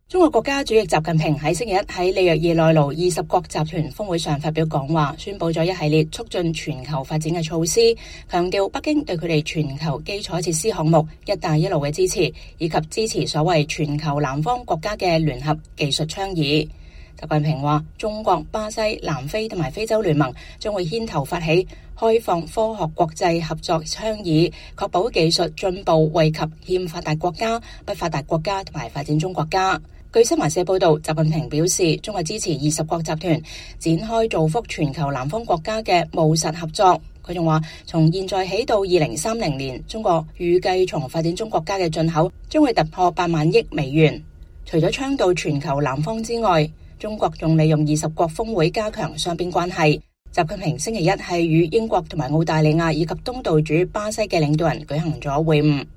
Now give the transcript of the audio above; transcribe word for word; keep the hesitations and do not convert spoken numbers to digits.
中國國家主席習近平喺星期一喺里約熱內盧二十國集團峰會上發表講話，宣布咗一系列促進全球發展嘅措施，強調北京對佢哋全球基礎設施項目一帶一路嘅支持，以及支持所謂全球南方國家嘅聯合技術倡議。習近平話，中國、巴西、南非同埋非洲聯盟將會牽頭發起開放科學國際合作倡議，確保技術進步惠及欠發達國家、不發達國家同埋發展中國家。據新華社報道，習近平表示，中國支持二十國集團展開造福全球南方國家嘅務實合作。佢仲話，從現在起到二零三零年，中國預計從發展中國家嘅進口將會突破八萬億美元。除咗倡導全球南方之外，中國仲利用二十國峰會加強雙邊關係。習近平星期一係與英國同埋澳大利亞以及東道主巴西嘅領導人舉行咗會晤。